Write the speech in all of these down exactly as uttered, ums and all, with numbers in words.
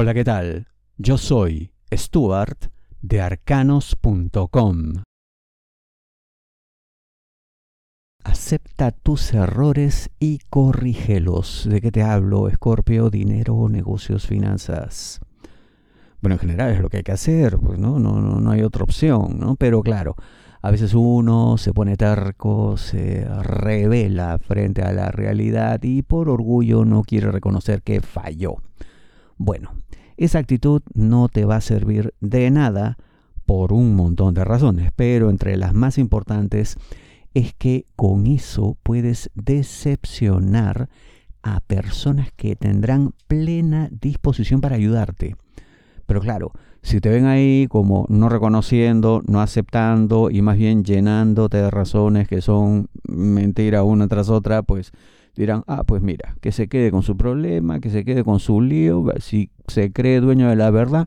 Hola, ¿qué tal? Yo soy Stuart de arcanos punto com. Acepta tus errores y corrígelos. ¿De qué te hablo? Escorpio, dinero, negocios, finanzas. Bueno, en general es lo que hay que hacer, pues no, no, no, no hay otra opción, ¿no? Pero claro, a veces uno se pone terco, se revela frente a la realidad y por orgullo no quiere reconocer que falló. Bueno, esa actitud no te va a servir de nada por un montón de razones, pero entre las más importantes es que con eso puedes decepcionar a personas que tendrán plena disposición para ayudarte. Pero claro, si te ven ahí como no reconociendo, no aceptando y más bien llenándote de razones que son mentira una tras otra, pues dirán, ah, pues mira, que se quede con su problema, que se quede con su lío, si se cree dueño de la verdad,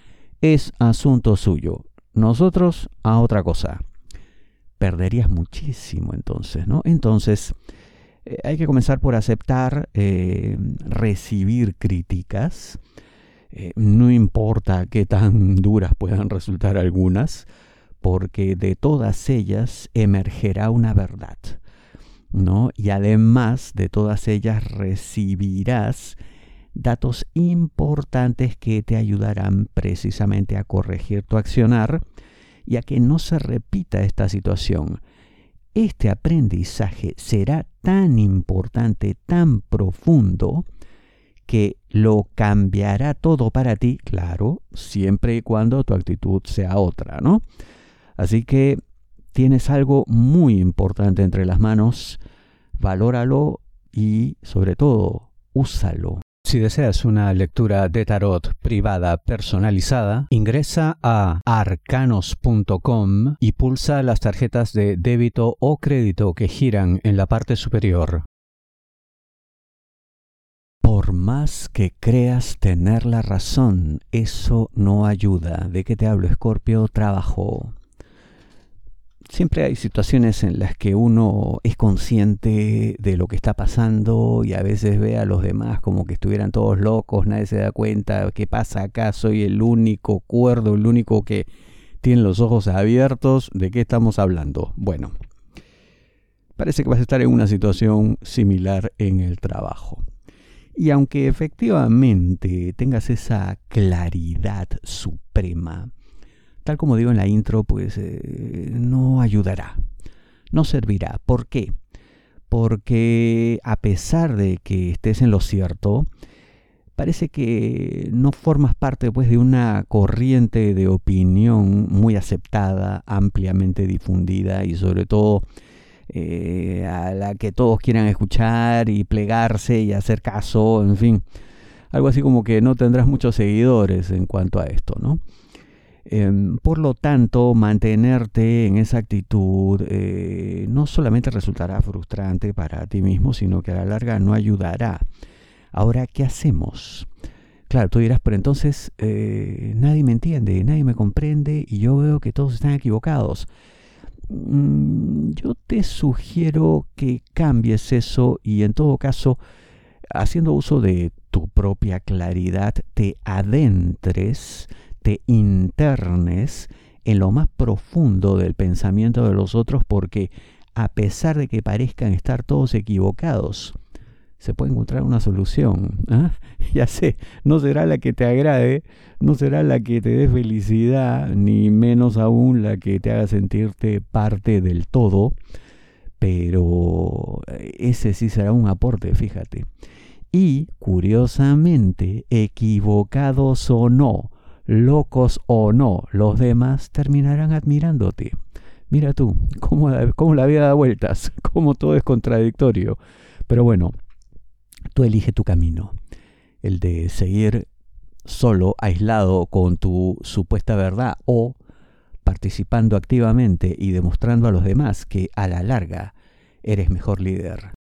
es asunto suyo. Nosotros a otra cosa. Perderías muchísimo entonces, ¿no? Entonces, eh, hay que comenzar por aceptar, eh, recibir críticas. Eh, no importa qué tan duras puedan resultar algunas, porque de todas ellas emergerá una verdad, ¿no? Y además de todas ellas recibirás datos importantes que te ayudarán precisamente a corregir tu accionar y a que no se repita esta situación. Este aprendizaje será tan importante, tan profundo, que lo cambiará todo para ti, claro, siempre y cuando tu actitud sea otra, ¿no? Así que tienes algo muy importante entre las manos, valóralo y, sobre todo, úsalo. Si deseas una lectura de tarot privada personalizada, ingresa a arcanos punto com y pulsa las tarjetas de débito o crédito que giran en la parte superior. Por más que creas tener la razón, eso no ayuda. ¿De qué te hablo, Escorpio? Trabajo. Siempre hay situaciones en las que uno es consciente de lo que está pasando y a veces ve a los demás como que estuvieran todos locos, nadie se da cuenta. ¿Qué pasa acá? Soy el único cuerdo, el único que tiene los ojos abiertos. ¿De qué estamos hablando? Bueno, parece que vas a estar en una situación similar en el trabajo. Y aunque efectivamente tengas esa claridad suprema, tal como digo en la intro, pues eh, no ayudará, no servirá. ¿Por qué? Porque a pesar de que estés en lo cierto, parece que no formas parte pues de una corriente de opinión muy aceptada, ampliamente difundida y sobre todo Eh, a la que todos quieran escuchar y plegarse y hacer caso, en fin, algo así como que no tendrás muchos seguidores en cuanto a esto, ¿no? Eh, por lo tanto, mantenerte en esa actitud eh, no solamente resultará frustrante para ti mismo, sino que a la larga no ayudará. Ahora, ¿qué hacemos? Claro, tú dirás, pero entonces eh, nadie me entiende, nadie me comprende y yo veo que todos están equivocados. Yo te sugiero que cambies eso y en todo caso, haciendo uso de tu propia claridad, te adentres, te internes en lo más profundo del pensamiento de los otros, porque a pesar de que parezcan estar todos equivocados, se puede encontrar una solución. ¿Ah? Ya sé, no será la que te agrade, no será la que te dé felicidad, ni menos aún la que te haga sentirte parte del todo, pero ese sí será un aporte, fíjate. Y, curiosamente, equivocados o no, locos o no, los demás terminarán admirándote. Mira tú, cómo la, cómo la vida da vueltas, cómo todo es contradictorio. Pero bueno, tú elige tu camino, el de seguir solo, aislado con tu supuesta verdad o participando activamente y demostrando a los demás que a la larga eres mejor líder.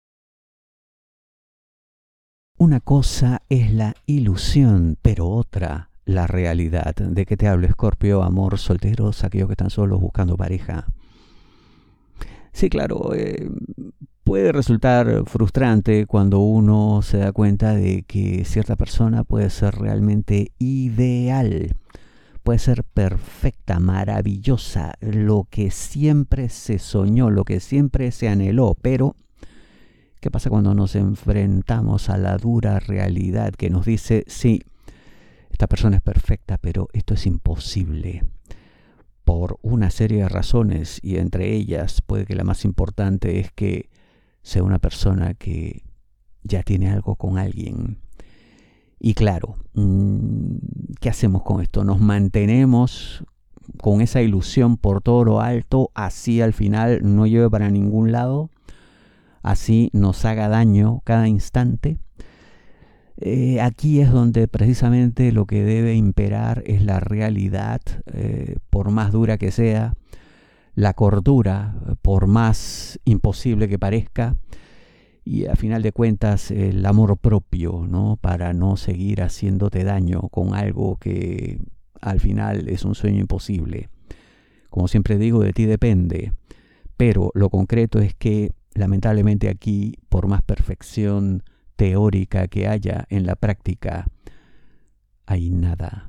Una cosa es la ilusión, pero otra la realidad. ¿De qué te hablo, Escorpio? Amor, solteros, aquellos que están solos buscando pareja. Sí, claro, eh, puede resultar frustrante cuando uno se da cuenta de que cierta persona puede ser realmente ideal, puede ser perfecta, maravillosa, lo que siempre se soñó, lo que siempre se anheló, pero ¿qué pasa cuando nos enfrentamos a la dura realidad que nos dice, sí, esta persona es perfecta, pero esto es imposible? Por una serie de razones, y entre ellas puede que la más importante es que sea una persona que ya tiene algo con alguien. Y claro, ¿qué hacemos con esto? ¿Nos mantenemos con esa ilusión por todo lo alto, así al final no lleve para ningún lado, así nos haga daño cada instante? Eh, aquí es donde precisamente lo que debe imperar es la realidad, eh, por más dura que sea, la cordura, por más imposible que parezca, y a final de cuentas el amor propio, ¿no? Para no seguir haciéndote daño con algo que al final es un sueño imposible. Como siempre digo, de ti depende, pero lo concreto es que lamentablemente aquí, por más perfección teórica que haya en la práctica, hay nada.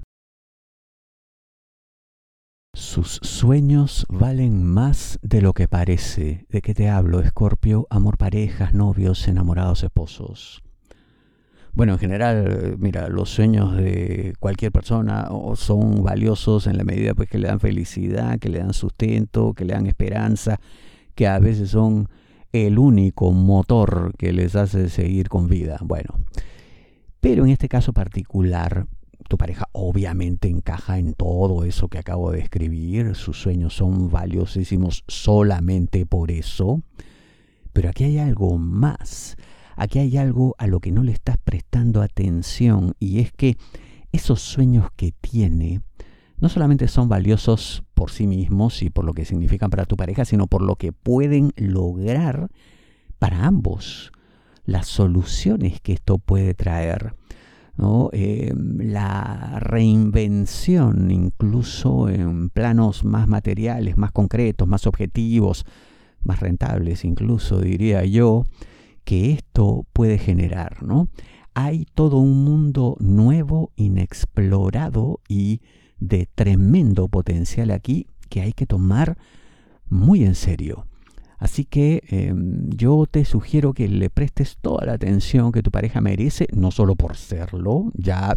Sus sueños valen más de lo que parece. ¿De qué te hablo, Escorpio? Amor, parejas, novios, enamorados, esposos. Bueno, en general, mira, los sueños de cualquier persona son valiosos en la medida pues, que le dan felicidad, que le dan sustento, que le dan esperanza, que a veces son el único motor que les hace seguir con vida. Bueno, pero en este caso particular, tu pareja obviamente encaja en todo eso que acabo de describir. Sus sueños son valiosísimos solamente por eso. Pero aquí hay algo más. Aquí hay algo a lo que no le estás prestando atención, y es que esos sueños que tiene no solamente son valiosos por sí mismos y por lo que significan para tu pareja, sino por lo que pueden lograr para ambos, las soluciones que esto puede traer, ¿no? Eh, la reinvención, incluso en planos más materiales, más concretos, más objetivos, más rentables incluso, diría yo, que esto puede generar, ¿no? Hay todo un mundo nuevo, inexplorado y de tremendo potencial aquí que hay que tomar muy en serio. Así que eh, yo te sugiero que le prestes toda la atención que tu pareja merece, no solo por serlo, ya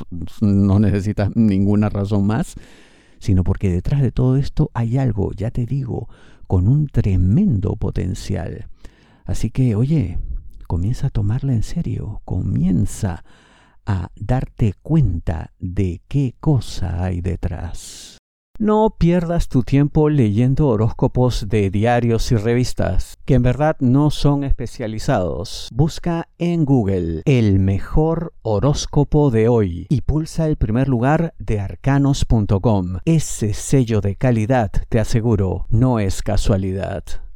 no necesitas ninguna razón más, sino porque detrás de todo esto hay algo, ya te digo, con un tremendo potencial. Así que, oye, comienza a tomarla en serio, comienza a darte cuenta de qué cosa hay detrás. No pierdas tu tiempo leyendo horóscopos de diarios y revistas, que en verdad no son especializados. Busca en Google el mejor horóscopo de hoy y pulsa el primer lugar de arcanos punto com. Ese sello de calidad, te aseguro, no es casualidad.